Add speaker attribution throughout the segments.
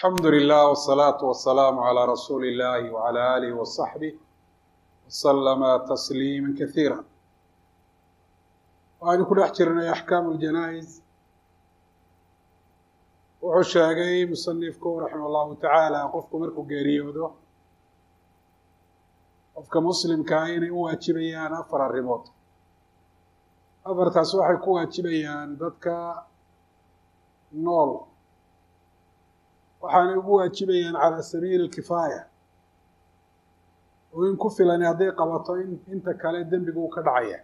Speaker 1: الحمد لله والصلاة والسلام على رسول الله وعلى آله وصحبه وسلم تسليما كثيرا. وأن كل أحجرنا أحكام الجنائز وعشاقي مصنفكم رحمه الله تعالى قفكم مركو قيريودو qofka muslimka inay u waajibayaan afar arrimood. afartaas waxay ku waajibayaan dadka nool, waxaanay ugu waajibayaan calaa sabiili alkifaaya, oo in ku filan hadday qabato inta kale dembigu uu ka dhacaya.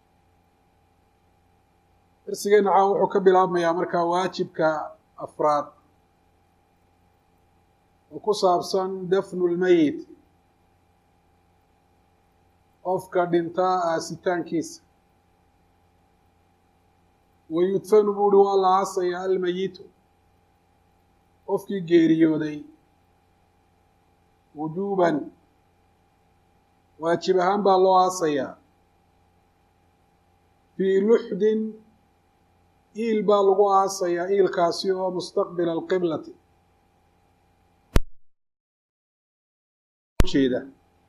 Speaker 1: darsigeena caawa wuxuu ka bilaabmayaa markaa waajibka afraad oo ku saabsan dafnu lmayit, qofka dhintaa aasitaankiisa. wayudfanu buuhi waa la aasayaa almayitu, qofkii geeriyooday, wujuuban waajib ahaan baa loo aasayaa. fii luxdin iil baa lagu aasayaa, iilkaasi oo mustaqbila alqiblati jeeda.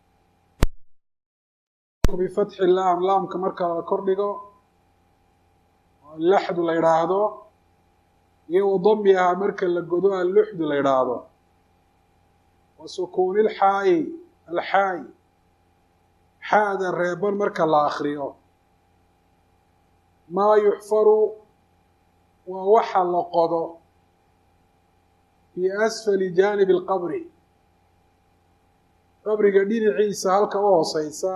Speaker 1: bifatxi laam, laamka marka la kordhigo laxdu la yidhaahdo, iyo wadamiha marka la godo alluxdu la yidhaahdo. wa sukuuni lxaayi, alxaayi xaada reeban marka la akriyo. maa yuxfaru waa waxa la qodo fii asfali jaanibi alqabri, qabriga dhinaciisa halka u hooseysa.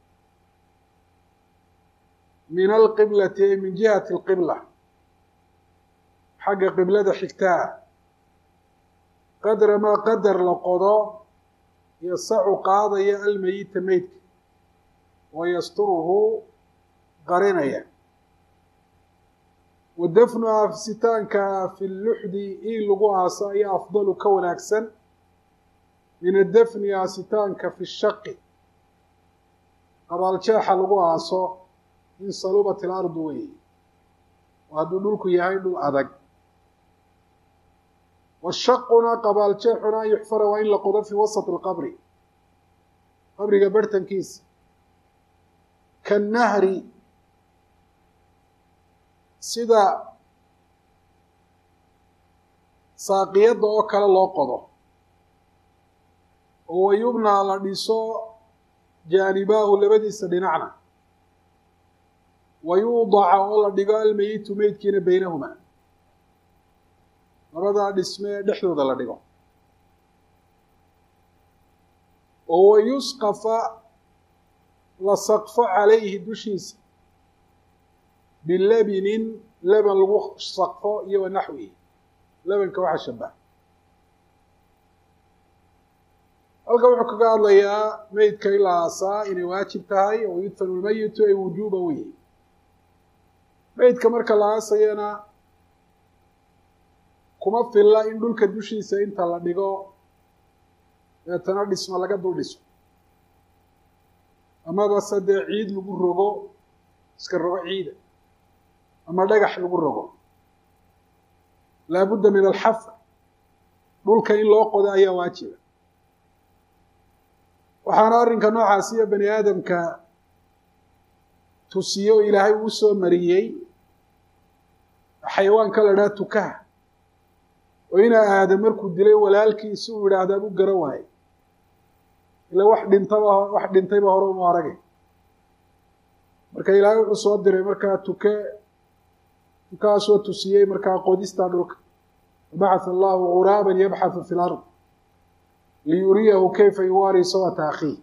Speaker 1: min alqiblati ay min jihati alqibla, xagga qiblada xigtaa. qadra maa qadar la qodo yasacu qaadaya almayita meydka, wayasturuhu qarinaya. wa dafnu aasitaanka fi luxdi iil lagu aaso ayaa afdalu ka wanaagsan min adafni aasitaanka fi shaqi, qabaaljeexa lagu aaso in salubat ilardu weeye, oo hadduu dhulku yahay dhul adag. washaquna qabaaljeexuna an yuxfara waa in la qodo fii wasati alqabri, qabriga barhtankiisa. kannahri sida saaqiyadda oo kale loo qodo. oo wayubnaa la dhiso jaanibaahu labadiisa dhinacna. wayuudaca oo la dhigo almayitu meydkiina beynahumaa, labadaa dhisme ee dhexdooda la dhigo. oo wayusqafa la saqfo calayhi dushiisa bilabinin laban lagu saqfo iyo wa naxwihi, labanka waxa shabaha. halkan wuxuu kaga hadlayaa meydka in la aasaa inay waajib tahay, oo yudfanu lmayitu ay wujuuba weye. meydka marka la aasayana kuma filla in dhulka dushiisa inta la dhigo deetana dhismo laga dul dhiso, amaba se dee ciid lagu rogo, iska rogo ciida, ama dhagax lagu rogo. laabudda min alxafr, dhulka in loo qodo ayaa waajiba. waxaana arrinka noocaasiyo bani aadamka tusiyo ilaahay uu soo mariyey xayawaanka la idhaha tukaha, oo ina aadam markuu dilay walaalkiisi uu yidhaahdaa u gara waaye, ila wax dhintayba hore uma aragay. marka ilaahay wuxuu soo diray markaa tukahaasoo tusiyey markaa qodistaa dhulka. wabacatha allahu guraaban yabxathu fi lard liyuriyahu kayfa yuwaari sawata akhiih.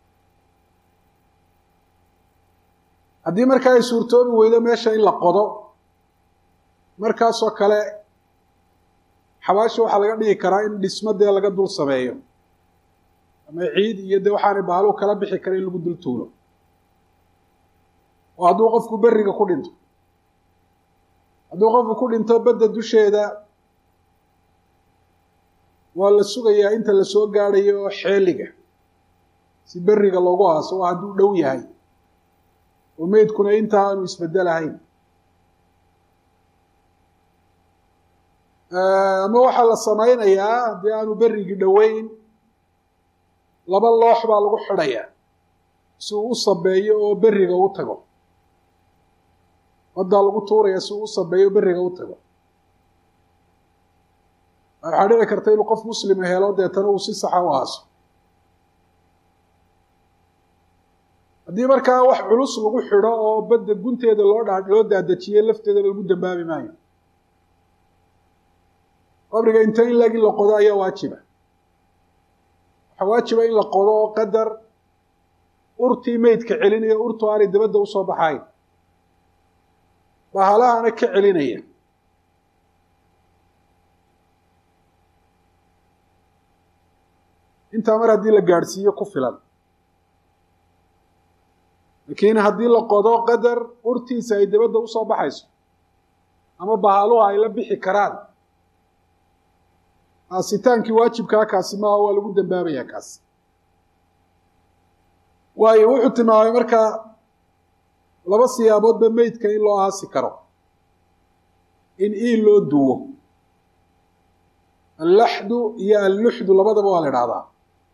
Speaker 1: haddii markaa ay suurtoobi weydo meesha in la qodo, markaasoo kale xabaasha waxaa laga dhigi karaa in dhismo dee laga dul sameeyo, ama ciid iyo dee waxaanay baaluhu kala bixi kara in lagu dul tuulo. oo hadduu qofku berriga ku dhinto, hadduu qofku ku dhinto badda dusheeda, waa la sugayaa inta la soo gaadhayo xeeliga si berriga loogu aaso, oo hadduu dhow yahay oo meydkuna inta aanu isbeddelahayn. ama waxaa la samaynayaa haddii aanu berrigii dhoweyn laba loox baa lagu xidhayaa si uu u sabeeyo oo berriga u tago waddaa lagu tuuraya si uu u sabeeyo o berriga u tago waxaa dhici karta inuu qof muslima helo deetana uu si saxa u aaso haddii markaa wax culus lagu xidho oo badda gunteeda loo daadejiyey lafteedana lagu dambaabi maayo qabriga inta in laag in la qodo ayaa waajiba waxaa waajiba in la qodo oo qadar urtii meydka celinaya urtu aanay dabadda usoo baxayn bahalahana ka celinaya intaa mar haddii la gaadhsiiyo ku filan laakiin haddii la qodo qadar urtiisa ay dabadda usoo baxayso ama bahaluhu ay la bixi karaan aasitaankii waajibkaa kaasi maaha waa lagu dambaabayaa kaasi waayo wuxuu tilmaamay markaa laba siyaaboodba meydka in loo aasi karo in iil loo duwo allaxdu iyo alluxdu labadaba waa la idhahdaa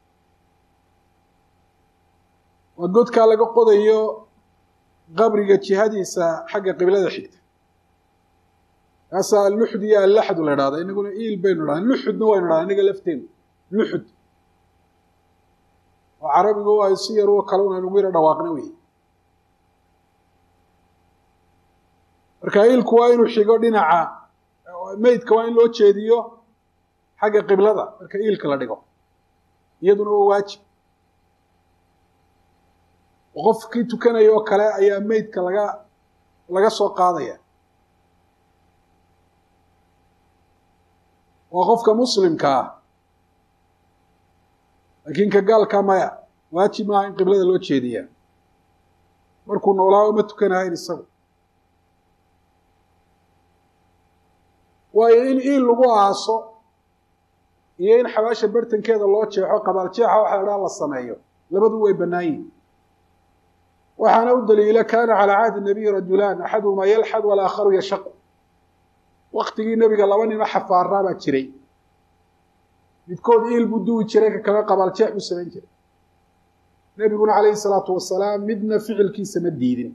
Speaker 1: waa godkaa laga qodayo qabriga jihadiisa xagga qiblada xigta kaasaa alluxd iyo allaxdu la idhahda inaguna iil baynu idhahda luxudna waynu idhahda inaga lafteenu luxud oo carabigu ay si yar oo kale unaynugu yara dhawaaqna wey marka iilku waa inuu xigo dhinaca meydka waa in loo jeediyo xagga qiblada marka iilka la dhigo iyaduna waa waajib qofkii tukanaya oo kale ayaa meydka laga soo qaadaya waa qofka muslimka ah laakiin ka gaalka maya waajib maaha in qiblada loo jeediyaa markuu noolaaba ma tukanahayn isagu waayo in iil lagu aaso iyo in xabaasha bartankeeda loo jeexo qabaal jeexa waxa la dhaha la sameeyo labadu way bannaan yihin waxaana u daliila kaana calaa cahdi nabiyi rajulaan axaduhumaa yalxad walaakharu yashaqu waktigii nebiga laba nimo xafaaraa baa jiray midkood iil buu duwi jiray ka kale qabaal jeex buu samayn jiray nebiguna calayhi salaatu wasalaam midna ficilkiisa ma diidin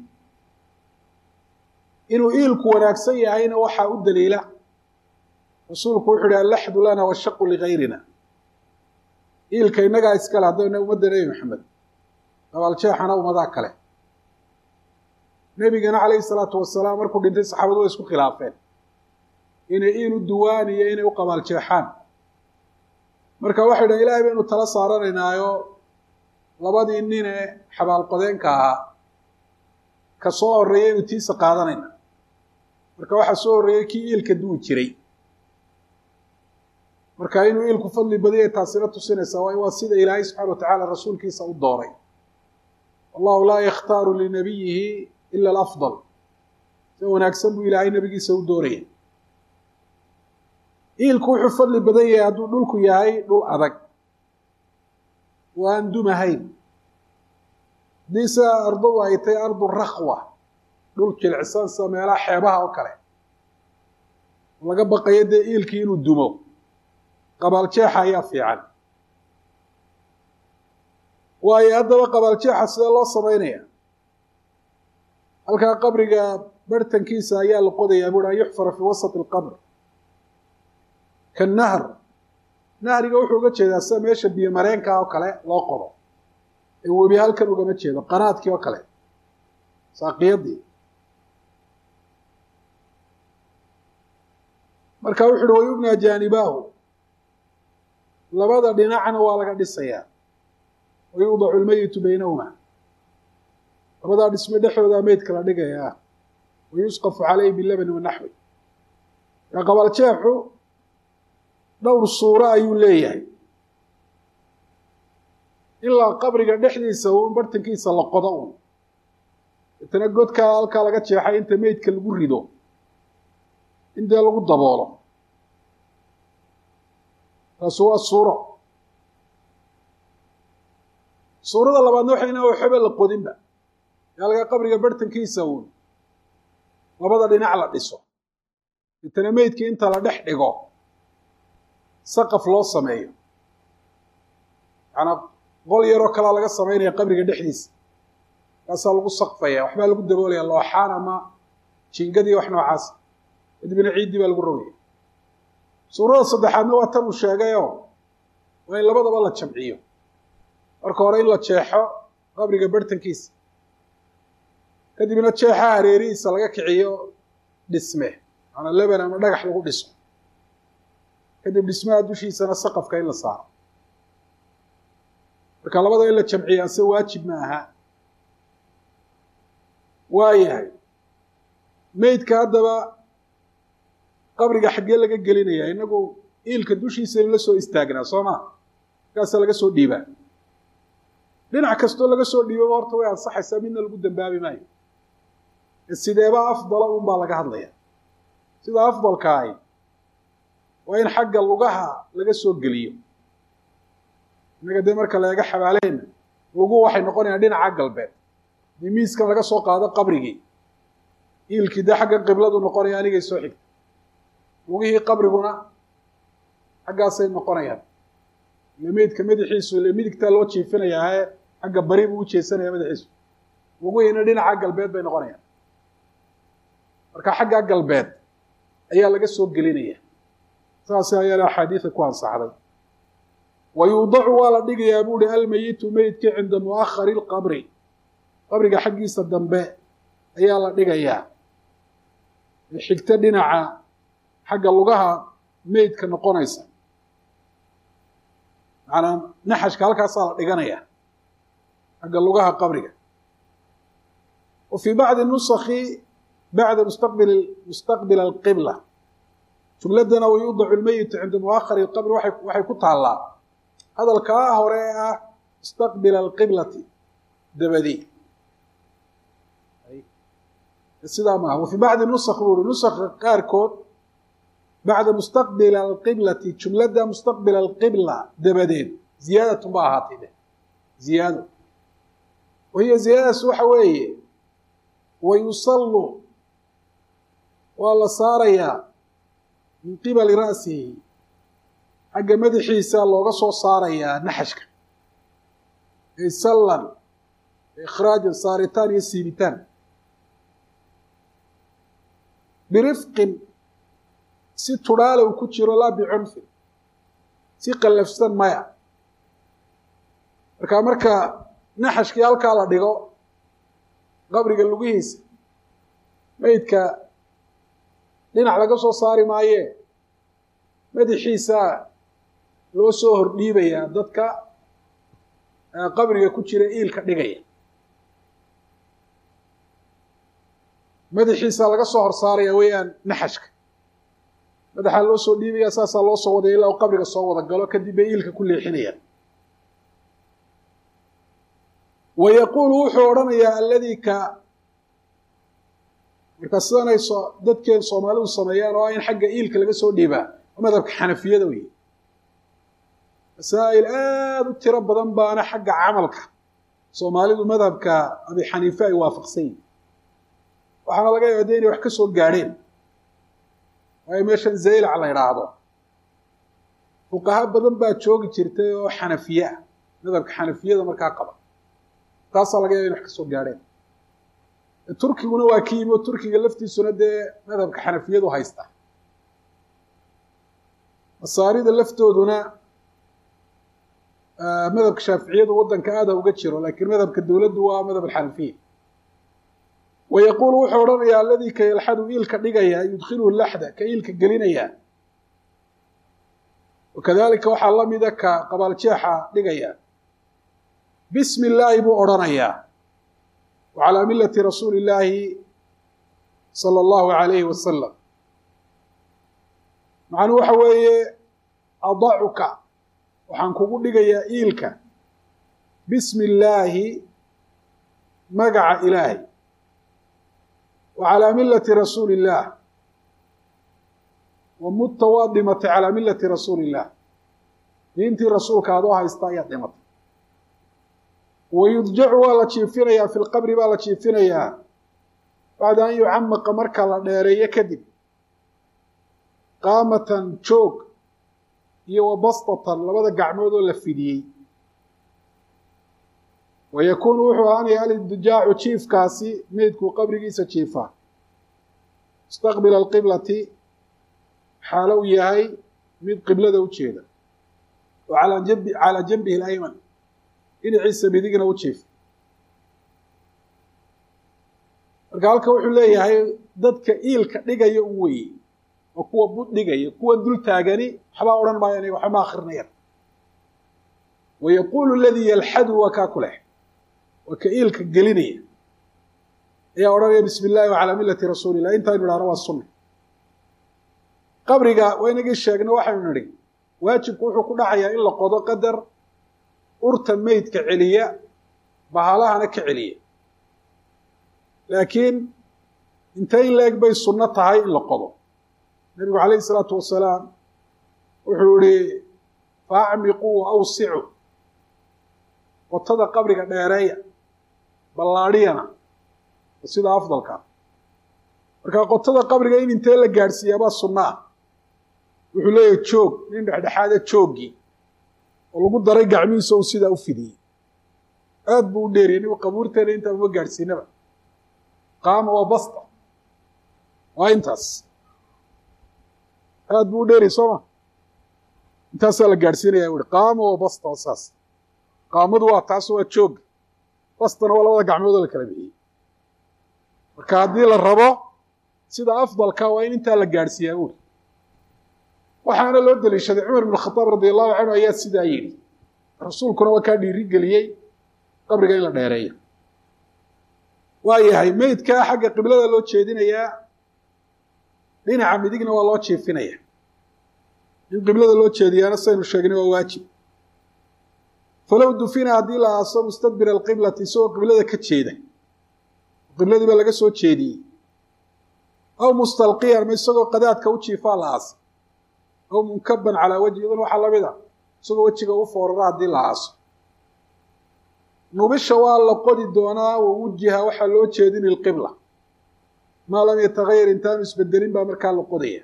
Speaker 1: inuu iilku wanaagsan yahayna waxaa u daliila rasuulku wuxuu ihi allaxdu lana washaqu ligayrina iilka innagaa iskale haddayna ummadda nebi maxamed qabaal jeexana ummadaa kale nebigana calayhi salaatu wasalaam markuu dhintay saxaabadu way isku khilaafeen inay iil u duwaan iyo inay u qabaal jeexaan marka waxay dhahen ilaahay baynu tala saaranaynaayo labadii nin ee xabaalqodeenka ahaa ka soo horreeyay inu tiisa qaadanayna marka waxaa soo horreeyey kii iilka duwi jiray marka inuu iilku fadli badiyay taasina tusinaysaa waayo waa sida ilaahay subxana wa tacaala rasuulkiisa u dooray wallahu laa yakhtaaru linabiyihi ila alafdal si wanaagsan buu ilaahay nebigiisa u dooraya iilku wuxuu fadli badan yahay hadduu dhulku yahay dhul adag oo aan dumahayn haddii sida ardadu ay tahay ardu rakhwa dhul jilicsan sida meelaha xeebaha oo kale laga baqayo dee iilkii inuu dumo qabaal jeexa ayaa fiican waayo haddaba qabaal jeexa sidee loo samaynaya halkaa qabriga bartankiisa ayaa la qodayaa buuhi an yuxfara fii wasati alqabr kannahr nahriga wuxuu uga jeedaa sida meesha biyo mareenkaa oo kale loo qodo ee webi halkan ugama jeedo qanaadkii oo kale saaqiyadii marka wuxu uhi wayubnaa jaanibaahu labada dhinacna waa laga dhisayaa wayudacu lmeyitu baynahuma labadaa dhisme dhexdoodaa meydka la dhigayaa wayusqafu calayhi bilabani wanaxwi yaa qabaal jeexu dhowr suuro ayuu leeyahay ilaa qabriga dhexdiisa uun bartankiisa la qodo uun itana godkaa halkaa laga jeexay inta meydka lagu rido in dee lagu daboolo taasi waa suuro suurada labaadna waxa inaa waxba la qodinba yaa laga qabriga bartankiisa labada dhinac la dhiso itana meydkii inta la dhex dhigo saqaf loo sameeyo macnaa qol yaroo kalaa laga samaynaya qabriga dhexdiisa kaasaa lagu saqfaya waxbaa lagu daboolaya looxaan ama jingadii wax noocaas kadibna ciiddii baa lagu rogaya suurada saddexaadna waa tan uu sheegayoo waa in labadaba la jamciyo marka hore in la jeexo qabriga barhtankiisa kadibna jeexa hareerihiisa laga kiciyo dhisme maanaa leban ama dhagax lagu dhiso kadib dhismaha dushiisana saqafka in la saaro marka labada in la jamciyaa se waajib ma aha waayahay meydka haddaba qabriga xaggee laga gelinaya inagu iilka dushiisa in la soo istaagnaa soo maa markaasa laga soo dhiibaa dhinac kastoo laga soo dhiibaba horta way ansaxaysaa midna lagu dambaabi maayo sideebaa afdala un baa laga hadlaya sida afdalkaahi waa in xagga lugaha laga soo geliyo innaga dee marka la eega xabaaleyna lugu waxay noqonayaan dhinaca galbeed dii miiskan laga soo qaado qabrigii iilkii dee xagga qibladu noqonaya anigay soo xigta lugihii qabriguna xaggaasay noqonayaan ile meydka madaxiisu ile midigtaa loo jiifinayaa xagga bari buu u jeesanaya madaxiisu lugihiina dhinaca galbeed bay noqonayaan marka xagga galbeed ayaa laga soo gelinaya saas ayaana axaadiida ku ansaxday wa yuudacu waa la dhigayaa buuhi almeyitu meydka cinda mu'akhari lqabri qabriga xaggiisa dambe ayaa la dhigayaa xigto dhinaca xagga lugaha meydka noqonaysa macanaa naxashka halkaasaa la dhiganaya xagga lugaha qabriga wa fii bacdi nusakhi bacda mustaqbil alqibla jumladana wayuudacu lmeyitu cinda mu'akhari lqabri waxay ku taallaa hadalkaa hore ee ah mustaqbila alqiblati dabadi sidaa maaha wa fii bacdi nusakh buu uhi nusakha qaarkood bacda mustaqbila alqiblati jumladda mustaqbila alqibla dabadeed ziyaadatun ba ahaatay de ziyaado wahiya ziyaadadaas waxa weeye wayusallu waa la saarayaa min qibali ra'sihi xagga madaxiisa looga soo saarayaa naxashka ay sallan ikhraajan saaritaan iyo siibitaan birifqin si tudhaale uu ku jiro laa bicunfin si qallafsan maya marka naxashkii halkaa la dhigo qabriga lugihiisa meydka dhinac laga soo saari maayee madaxiisa loo soo hordhiibayaa dadka qabriga ku jira iilka dhigaya madaxiisa laga soo horsaaraya weeyaan naxashka madaxaa loo soo dhiibaya saasaa loo soo wadaya ilaa uu qabriga soo wada galo kadib bay iilka ku leexinayaan wa yaquulu wuxuu odhanayaa alladii ka markaa sidanay dadkeen soomaalidu sameeyaan oo in xagga iilka laga soo dhiibaa madhabka xanafiyada wey masaa'il aada u tiro badan baana xagga camalka soomaalidu madhabka abi xaniife ay waafaqsan yihin waxaana laga yaaba de inay wax ka soo gaadheen waayo meeshan zaylac la idhaahdo fuqaha badan baa joogi jirtay oo xanafiye ah madhabka xanafiyada markaa qaba taasaa laga yaba inay wax ka soo gaadheen turkiguna waa ki yimi oo turkiga laftiisuna dee madhabka xanafiyadu haysta masaarida laftooduna madhabka shaaficiyadu waddanka aada uga jiro laakiin madhabka dowladdu waa madhab alxanafiya wa yaquulu wuxuu odhanayaa alladii ka yalxadu iilka dhigaya yudkhiluhu laxda ka iilka gelinaya wakadalika waxaa la mida ka qabaaljeexa dhigaya bismi illaahi buu odhanayaa wa calaa millati rasuuli illaahi sala allahu calayhi wasalam macnuu waxa weeye adacuka waxaan kugu dhigayaa iilka bismi illaahi magaca ilaahay wa calaa millati rasuuli illaah wa mutta waad dhimatay calaa millati rasuuli illaah diintii rasuulka adoo haysta ayaad dhimatay wa yudjacu waa la jiifinayaa fi lqabri baa la jiifinayaa bacda an yucamaqa marka la dheereeyo kadib qaamatan joog iyo wabastatan labada gacmood oo la fidiyey wayakuunu wuxuu ahaanaya alidjaacu jiifkaasi meydkuu qabrigiisa jiifaa mustaqbila alqiblati xaalo uu yahay mid qiblada u jeeda oo calaa janbihi alayman dhinaciisa midigna u jiifa marka halka wuxuu leeyahay dadka iilka dhigaya u weye oo kuwa bud dhigaya kuwa dul taagani waxbaa odhan maayo aniga waxba ma akrinayaan wayaquulu aladii yalxadu waa kaa ku leh waa ka iilka gelinaya ayaa odhanaya bismi illaahi wacalaa millati rasuuli illah intaynu idhahno waa sunna qabriga waynagii sheegno waxaynu nidhi waajibku wuxuu ku dhacayaa in la qodo qadar urta meydka celiya bahalahana ka celiya laakiin intay leeg bay sunno tahay in la qodo nebigu calayhi isalaatu wasalaam wuxuu ihi faacmiquu wa awsicu qotada qabriga dheereeya ballaadhiyana sida afdalka marka qotada qabriga in intee la gaadhsiiyaabaa sunno ah wuxuu leeyahay joog nin dhexdhexaada jooggii oo lagu daray gacmihiisa uu sidaa u fidiyey aad buu u dheeriyay nigu qabuurteena intaan uma gaadhsiinaba qaama waa basta waa intaas aad buu u dheeriyay sooma intaasaa la gaadhsiinaya u ihi qaama waa basta oo saas qaamadu waa taas waa joogga bastana waa labada gacmood oo la kala bixiyey marka haddii la rabo sida afdalka waa in intaa la gaadhsiiyaa buuri waxaana loo daliishaday cumar ibn khadaab radi allahu canhu ayaa sidaa yidhi rasuulkuna waa kaa dhiiri geliyey qabriga in la dheereeyo waa yahay meydkaa xagga qiblada loo jeedinayaa dhinaca midigna waa loo jiifinaya in qiblada loo jeediyaana saynu sheegnay waa waajib falow dufina haddii la aaso mustadbira alqiblati isagoo qiblada ka jeeda qibladii baa laga soo jeediyey aw mustalqiyan ma isagoo qadaadka u jiifaa la aasa aw munkaban calaa wajhi idan waxaa la mid a isagoo wejiga u foorara haddii la aaso nubisha waa la qodi doonaa wa wujiha waxaa loo jeedin ilqibla maa lam yatagayar intaanu isbedelin baa markaa la qodaya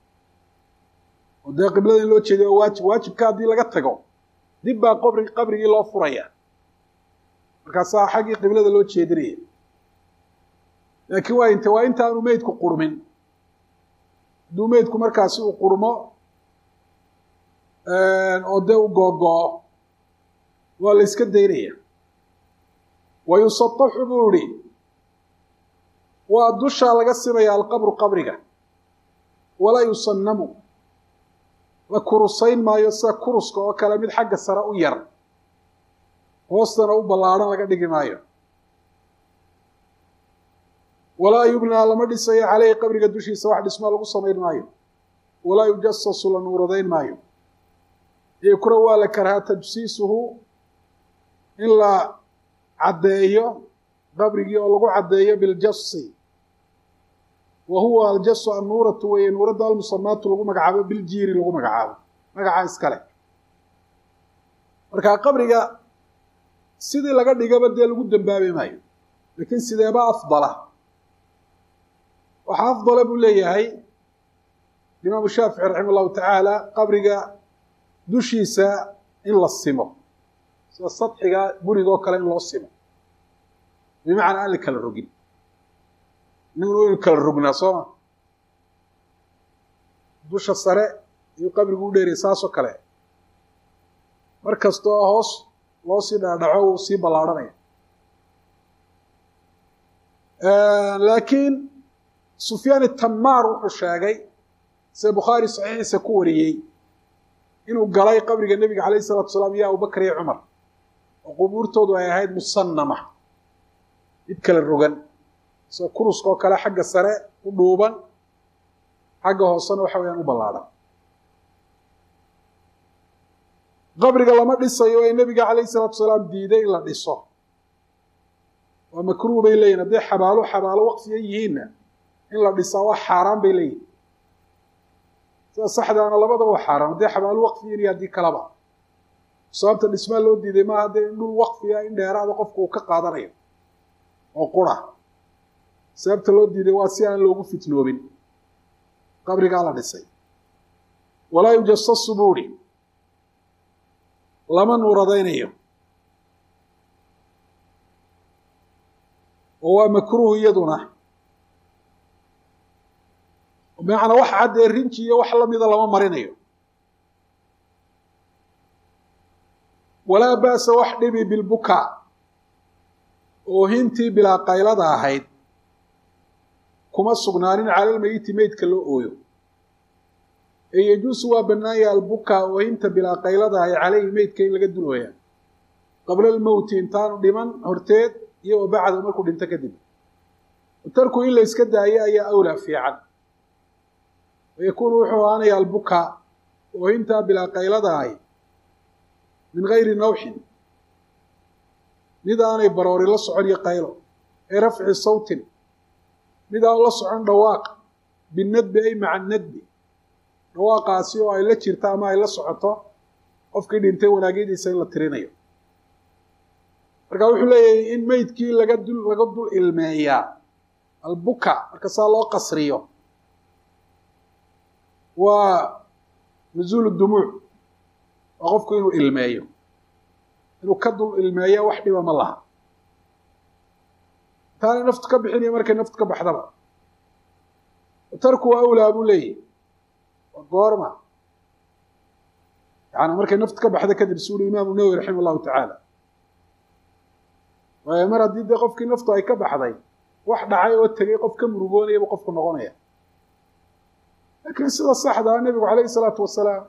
Speaker 1: oo dee qiblada in loo jeediya waa waajib waajibka haddii laga tago dib baa qabrigii loo furaya markaasaa xaggii qiblada loo jeedinaya laakiin waa intaanu meydku qurmin hadduu meydku markaasi uu qurmo oo dee u googo-o waa la iska daynaya wa yusataxu buu ihi waa dushaa laga simaya alqabru qabriga walaa yusannamu la kurusayn maayo sida kuruska oo kale mid xagga sare u yar hoostana u ballaadhan laga dhigi maayo walaa yubnaa lama dhisayo caleyhi qabriga dushiisa wax dhismaa lagu samayn maayo walaa yujasasu la nuuradayn maayo yakura waa la karhaa tajsiisuhu in la caddeeyo qabrigii oo lagu caddeeyo biljasi wa huwa aljasu annuuratu weeye nuuradda almusamaatu lagu magacaabo biljiiri lagu magacaabo magacaa iskale markaa qabriga sidii laga dhigaba dee lagu dembaabi maayo laakiin sideeba afdala waxaa afdala buu leeyahay imaamu shaafici raxima allahu tacaala qabriga dushiisa in la simo sida sadxiga gurigoo kale in loo simo bimacnaa aan la kala rogin inaguna waynu kala rognaa sooma dusha sare ayuu qabrigu u dheeraya saasoo kale mar kasta oo hoos loo sii dhaadhaco wuu sii ballaadhanaya laakiin sufyaan itamaar wuxuu sheegay sida bukhaari saxiixiisa ku wariyey inuu galay qabriga nebiga calayh isalatu wasalaam iyo abubakar iyo cumar oo qubuurtoodu ay ahayd musannama mid kala rogan sida kuruska oo kale xagga sare u dhuuban xagga hoosena waxa weyaan u ballaadhan qabriga lama dhisayo ee nebiga calayh isalatu wasalaam diiday in la dhiso waa makruuh bay leeyihin hadday xabaalo waqfiya yihiinna in la dhisaa waa xaaraan bay leeyihin sida saxdaana labadaba waa xaaraan hadday xabaalo waqfiyin iyo haddii kalaba sababta dhismaa loo diiday maaha haddee in dhul waqfiya in dheeraada qofku uu ka qaadanayo oo qura sababta loo diiday waa si aan loogu fitnoobin qabrigaa la dhisay walaa yujasasu buu ihi lama nuuradaynayo oo waa makruuh iyaduna bimacnaa wax caddee rinji iyo wax lamida lama marinayo walaa ba'sa wax dhibi bilbukaa oo hintii bilaa qaylada ahayd kuma sugnaanin cala almeyiti meydka loo ooyo ee yajuusu waa bannaanya albukaa oo hinta bilaa qaylada ahay calayhi meydka in laga dul ooyaa qabla almowti intaanu dhiman horteed iyo wa bacda markuu dhinto kadib tarku in la yska daayo ayaa awlaa fiican wayakuunu wuxuu ahaanaya albukaa oo hintaa bilaa qaylada ahay min gayri nawxin mid aanay baroori la socon iyo qaylo ee rafci sawtin mid aan la socon dhawaaq binadbi ay maca nadbi dhawaaqaasi oo ay la jirto ama ay la socoto qofkii dhintay wanaagyadiisa in la tirinayo marka wuxuu leeyahay in meydkii laga dul ilmeeyaa albuka marka saa loo qasriyo waa nuzuulu dumuuc waa qofku inuu ilmeeyo inuu ka dul ilmeeya wax dhiba ma laha taana naftu ka bixinaya markay naftu ka baxdaba tarku waa awlaa buu leeyahy waa goorma yani markay naftu ka baxda kadib suuli imaamu nawowi raximah allahu tacaala waayo mar haddii dee qofkii naftu ay ka baxday wax dhacay oo tegay qof ka murugoonaya buu qofku noqonaya laakiin sida saxdaa nebigu calayhi salaatu wasalaam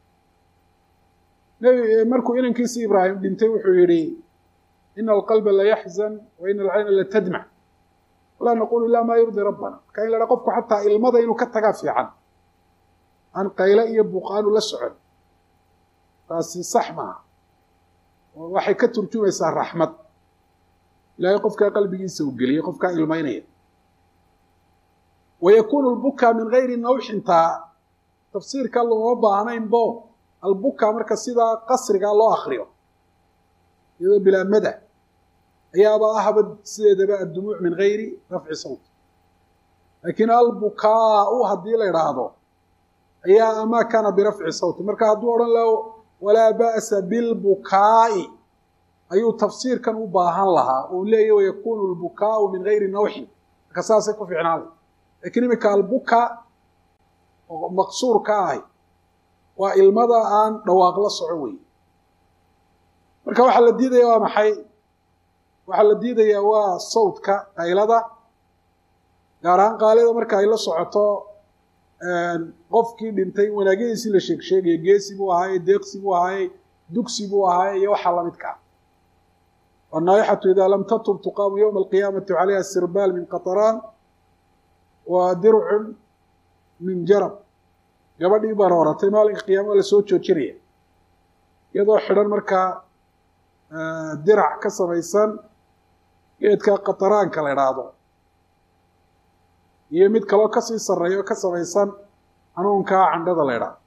Speaker 1: markuu inankiisii ibraahim dhintay wuxuu yidhi ina alqalba la yaxzan wa ina alcayna la tadmac walaa naqulu ilaa maa yurdi rabbana marka in la dha qofku xataa ilmada inuu ka tagaa fiican aan qayle iyo buuqaanu la socon taasi sax maaha oo waxay ka turjumaysaa raxmad ilaahay qofkaa qalbigiisa uu geliyey qofkaa ilmaynaya wayakuunu albukaa min gayri nawxintaa tafsiirka looma baahnayn bo albukaa marka sidaa qasrigaa loo akriyo iyadoo bilaa mada ayaaba ahba sideedaba addumuuc min gayri rafci sawt laakiin albukaau haddii la idhaahdo ayaa amaa kaana birafci sawti marka hadduu odhan laho walaa ba'sa bilbukaa'i ayuu tafsiirkan u baahan lahaa uu leeyahy wayakuunu albukaau min gayri nawxin marka saasay ku fiicnaanay lakiin iminka albukaa oo maqsuur ka ahay waa ilmada aan dhawaaq la soco wey marka waxaa la diidaya waa maxay waxaa la diidayaa waa sawdka qaylada gaar ahaan qaalida marka ay la socoto qofkii dhintay wanaagyadiisii la sheegsheegaya geesi buu ahaaye deeqsi buu ahaaye dugsi buu ahaaye iyo waxaa lamidka ah wannaaixatu idaa lam tatub tuqaamu yowma alqiyaamati calayha sirbaal min qataraan wa dircun min jarab gabadhii baan horatay maalinka qiyaamada lasoo joojinaya iyadoo xidhan markaa dirac ka samaysan geedka qataraanka la idhaahdo iyo mid kaloo kasii sarreeyo ka samaysan xanuunkaa candhada la idhaahdo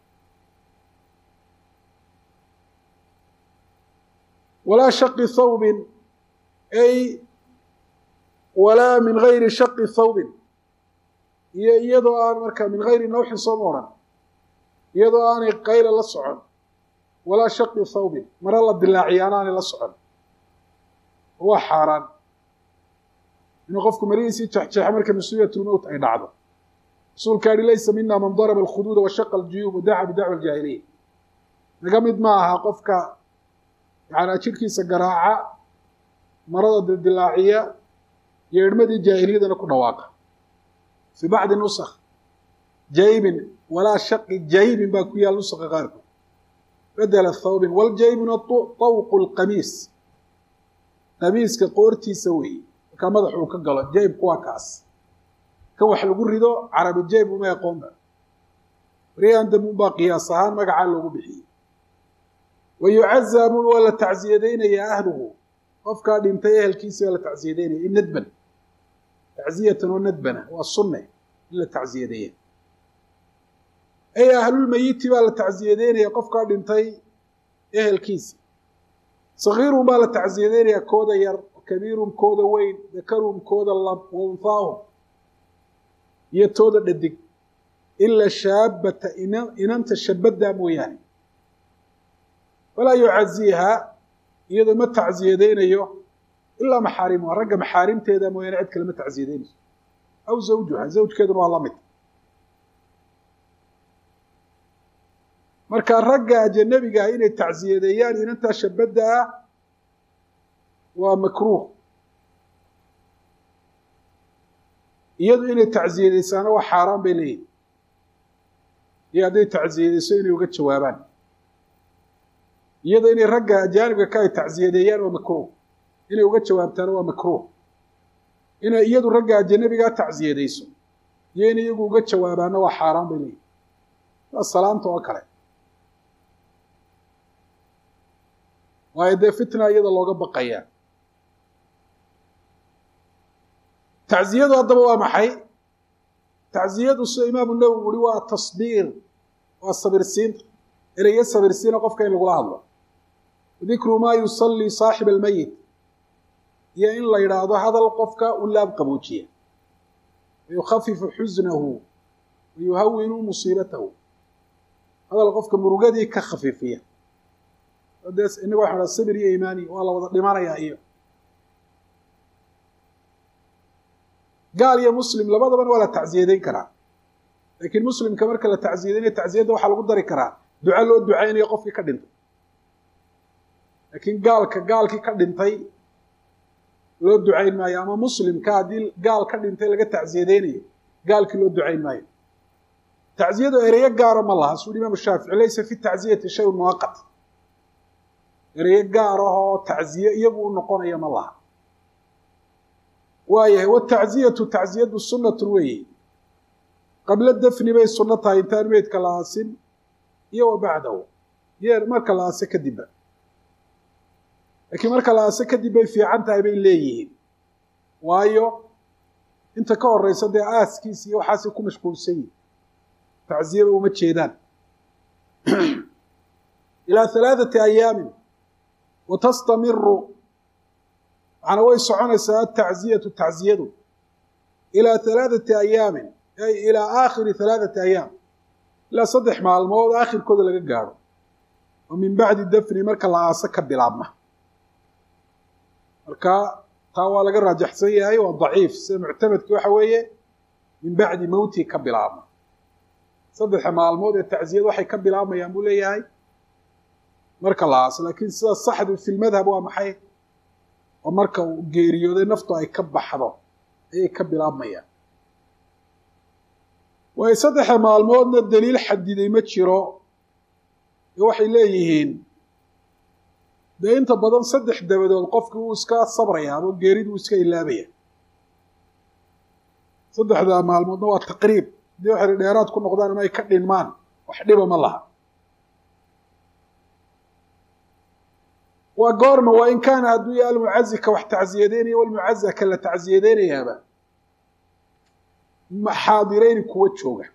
Speaker 1: walaa shaqi thawbin ay walaa min gayri shaqi thawbin iyo iyadoo aan markaa min gayri nawxin sooma odhan iyadoo aanay qayla la socon walaa shaqi thawbin mara la dilaaciya aanay la socon waa xaaraan inuu qofku marihiisii jexjeexa marka mas-uuliyatulmowt ay dhacdo rasuulkaa yihi laysa mina man daraba alkhuduuda washaqa aljuyuub wadaca bidacwa aljaahiliya naga mid ma aha qofka yacanaa jidhkiisa garaaca marada dildilaaciya iyo idhmadii jaahiliyadana ku dhawaaqa fii bacdi nusakh jaybin walaa shaqi jaybin baa ku yaal nusakha qaarkood bedela thawbin waljaybuna tawqu lqamiis qamiiska qoortiisa weeye markaa madax uu ka galo jaybku waa kaas kan wax lagu rido carabi jayb uma aqoonba waryahan dambuun baa qiyaas ahaan magacaa loogu bixiyey wayucazaabuun waa la tacsiyadaynayaa ahluhu qofkaa dhintay ehelkiisa waa la tacsiyadaynaya nadban tacziyatan oo nadbana waa sunne in la tacsiyadeeya ay ahlulmeyiti baa la tacsiyadaynaya qofkaa dhintay ehelkiisa sagiirun baa la tacsiyadaynaya kooda yar kabiirun kooda weyn dakarum kooda lab waunhaahum iyo tooda dhadig ila shaabata inanta shabaddaa mooyaane walaa yucaziiha iyadoo ma tacziyadaynayo ilaa maxaarimuha ragga maxaarimteeda mooyaane cid kale ma tacziyadaynayso aw zawjuha zawjkeeduna waa la mid marka ragga ajanabiga ah inay tacziyadeeyaan inantaa shabadda ah waa makruuh iyadu inay tacziyadaysaana waa xaaraan bay leeyihin iyo hadday tacziyadayso inay uga jawaabaan iyada inay ragga ajaanibka ka ay tacziyadeeyaan waa makruuh inay uga jawaabtaana waa makruuh inay iyadu ragga ajanabigaa tacziyadayso iyo in iyagu uga jawaabaana waa xaaraan bay leeyihin waa salaanta oo kale waayo dee fitna iyada looga baqayaa tacziyadu haddaba waa maxay tacziyadu sida imaamu nawowi uri waa tasbiir waa sabirsiinta ereye sabirsiina qofka in lagula hadlo dikru maa yusallii saaxiba almeyit iyo in la yidhaahdo hadal qofka u laab qaboojiya wayukhafifu xusnahu wayuhawinu musiibatahu hadal qofka murugadii ka khafiifiya dee inaga waxaan dhaha sabir iyo iimaani waa la wada dhimanayaa iyo gaal iyo muslim labadabana waa la tacziyadayn karaa laakiin muslimka marka la tacziyadaynayo tacziyadda waxaa lagu dari karaa duco loo ducaynayo qofkii ka dhintay laakiin gaalkii ka dhintay loo ducayn maayo ama muslimka haddii gaal ka dhintay laga tacziyadaynayo gaalkii loo ducayn maayo tacziyadu ereyo gaaro ma laha suu imaamu shaafici laysa fi tacziyati shayun muwaqat ereyo gaar ahoo tacziye iyagu u noqonaya ma laha waayahay watacziyatu tacziyadu sunnatun weeye qabla dafni bay sunno tahay intaan meydka la aasin iyo wa bacdahu iyo marka la aase kadibba laakiin marka la aase kadib bay fiican tahay bay leeyihiin waayo inta ka horeysa dee aaskiis iyo waxaasay ku mashquulsan yihin tacziyaba uma jeedaan ilaa 3 ayaamin watastamiru macana way soconaysaa atacziyatu tacziyadu ilaa 3 ayaamin ay ilaa aakhiri 3 ayaam ilaa 3 maalmood aakhirkooda laga gaadho oo min bacdi dafni marka la aasa ka bilaabma marka taa waa laga raajaxsan yahay waa daciif sida muctamadki waxa weeye min bacdi mowtii ka bilaabma 3 maalmood ee tacziyadu waxay ka bilaabmayaan buu leeyahay marka la aasa laakiin sida saxdu fi lmadhab waa maxay oo marka uu geeriyooday naftu ay ka baxdo ayay ka bilaabmayaan way 3 maalmoodna daliil xadiday ma jiro waxay leeyihiin dee inta badan 3 dabadood qofkii uu iska sabraya ama geeridu uu iska ilaabaya 3 maalmoodna waa taqriib dee waxay dheeraad ku noqdaan ama ay ka dhinmaan wax dhiba ma laha waa goorma waa in kaana hadduu yahay almucazika wax tacziyadaynaya walmucazaka la tacziyadaynayaaba xaadirayni kuwa jooga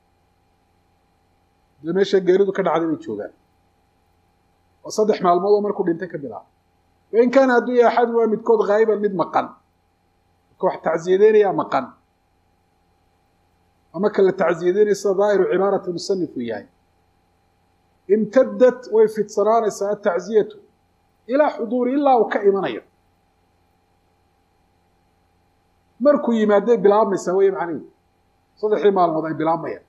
Speaker 1: dee meesha geeridu ka dhacday bay joogaan waa 3 maalmood oo markuu dhintay ka bilaabo wain kaana hadduu yahay axadumaa midkood haa'iban mid maqan marka wax tacziyadaynaya maqan ama ka la tacziyadaynaya sida daahiru cibaarati musanif uu yahay imtadat way fidsanaanaysaa atacziyatu ilaa xuduuri ilaa uu ka imanayo markuu yimaaday bilaabmaysaa wey macnihi 3 maalmood ay bilaabmayaan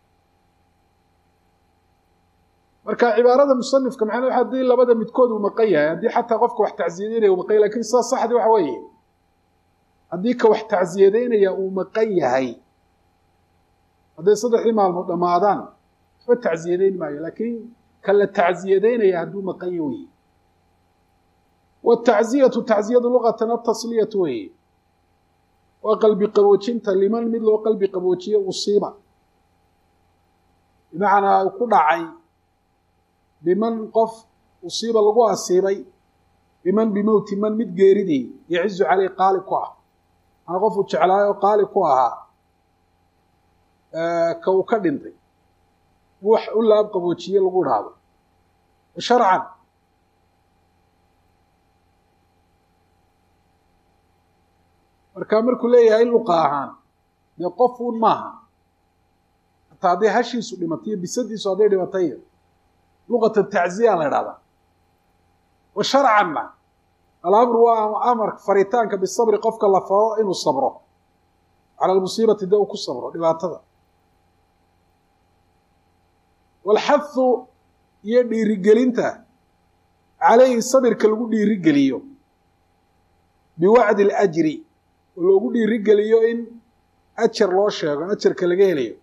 Speaker 1: marka cibaarada musanifka macnaheedu haddii labada midkood uu maqan yahay haddii xataa qofka wax tacziyadaynaya uu maqan yahay lakin sida saxdii waxa weeye haddii ka wax tacziyadaynaya uu maqan yahay hadday 3 maalmood dhammaadaan waxba tacziyadayn maayo laakiin ka la tacziyadaynaya hadduu maqan yahay wey watacziyatu tacziyadu luqatan atasliyatu weeye waa qalbi qaboojinta liman mid loo qalbi qaboojiye usiiba bimacnaa ku dhacay biman qof usiiba lagu asiibay biman bimowti man mid geeridii yacizu caleyh qaali ku ah ana qof uu jeclaayo qaali ku ahaa ka uu ka dhintay wax u laab qaboojiye lagu dhaado sharcan marka markuu leeyahay luqa ahaan dee qof uun maaha hataa hadday hashiisu dhimatay iyo bisadiisu hadday dhimatay luqata tacziya la idhahdaa وشرعا الأمر هو أمر فريتانك بالصبر قفك الله فهو إنه الصبر على المصيبة دوك الصبر لبعتها والحث يدي رجالينته عليه الصبر كالقول دي رجاليو بوعد الأجر ولو قول دي رجاليو إن أجر الله شيء أجر كالجيليو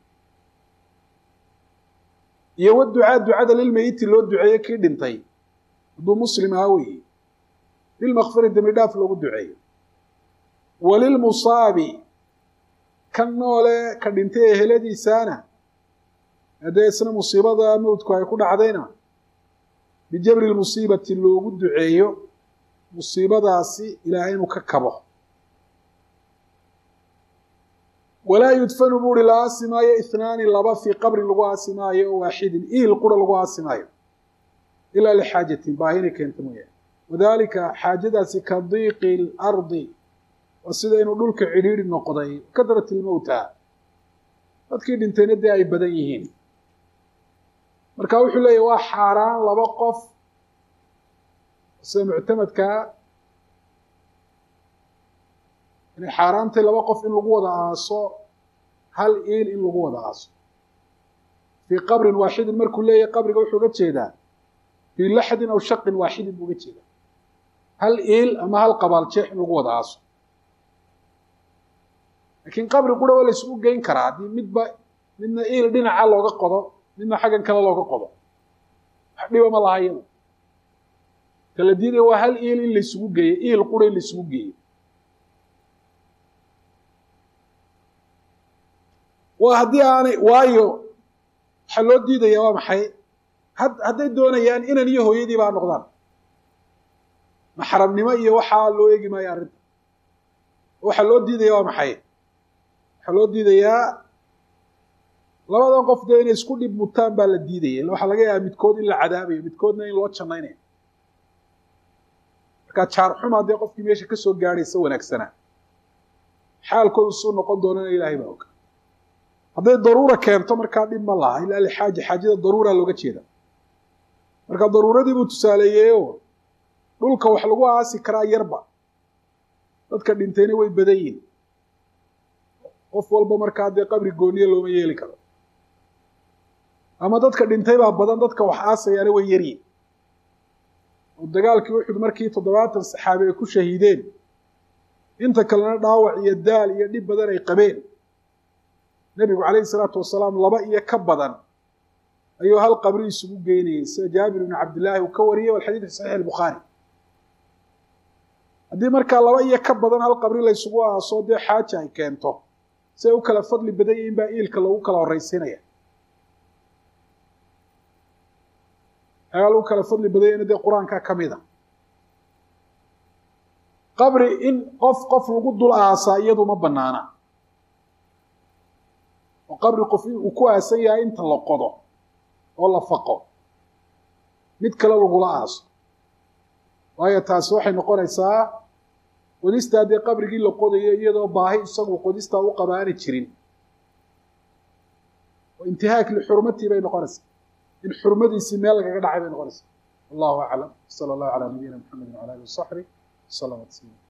Speaker 1: يود دعاء للميت اللي الدعاء كيد انتهي ضو مسلم هاوي للمغفرة دمداف لو الدعاء وللمصاب كنوله كدنتي هلدي سنه هذا سنه مصيبه موتكو ay ku dhacdayna bijabri almusibati loogu duceeyo musiibadaasi ilaahay inuu ka kabo ولا يدفن بور لا اسمايه اثنان لبا في قبر لو اسمايه واحد ايل قره لو اسمايه الا لحاجه باهين كانت مويه وذلك حاجتها كضيق الارض وسيده inuu dhulka ciriiri noqday kadrat الموتى dadkii dhintayna ay badan yihiin marka wuxuu leeyahay waa xaraan laba qof soo mu'tamadka in xaraanta laba qof in lagu wada aaso hal eel in lagu wada aaso fi qabr waahid markuu leeyahay qabriga wuxuu ga jeedaa fi lahad aw shaq waahid buu ga jeedaa hal eel ama hal qabaal jeex in lagu wada aaso لكن قبر قوله ولا اسمه جين كرادي midna eel dhinaca looga qodo midna xagan kale looga qodo xadiba ma lahayn kala diiday waa hal eel in la isugu geeyo eel qure la isugu geeyo waa hadii aanay waayo waxa loo diidaya waa maxay hadday doonayaan inaan iyo hooyadii baa noqdaan maxramnimo iyo waxa loo eegi maayo arrinta waxa loo diidaya waa maxay waxa loo diidayaa labadan qof de inay isku dhib mutaan baa la diidayay waxa laga yaabaa midkood in la cadaabayo midkoodna in loo janaynayo marka jaar xuma de qofkii meesha ka soo gaaraysa wanaagsana xaalkoodu soo noqon doonana ilaahay baa og hadday daruura keento marka dhib ma laha ilaa xaajada daruura looga jeeda marka daruuradii buu tusaaleeyo dhulka wax lagu aasi karaa yarba dadka dhintayna way badan yihiin qof walba marka de qabri gooniye looma yeeli karo ama dadka dhintay baa badan dadka wax aasayana way yariyeen oo dagaalkii wuxuu markii 70 saxaabe ay ku shahiideen inta kalena dhaawac iyo daal iyo dhib badan ay qabeen nabigu kaleey salaatu wasalaam laba iyo ka badan ayuu hal qabri isugu geeyay sida Jaabir ibn Abdullah uu ka wariyay wal xadiis sahih al-Bukhari hadii marka laba iyo ka badan hal qabri la isugu aaso de xaaja ay keento si uu kala fadli badan yahay baa eelka lagu kala horeysinaya uu kala fadli badan yahay quraanka kamida qabri in qof lagu dul aasa iyadu ma banaana oo qabri qof uu ku aasan yahay inta la qodo oo la faqo mid kale lagu la aaso waayo taas waxay noqonaysaa qodista de qabrigii la qodayo iyadoo baahi isagu qodista u qabaani jirin oo intihaak li xurmati bay noqonaysaa in xurmadiisi meel laga dhacay bay noqonaysaa wallahu a'lam sallallahu ala nabiyina muhammad wa ala alihi wa sahbihi sallallahu alayhi wa sallam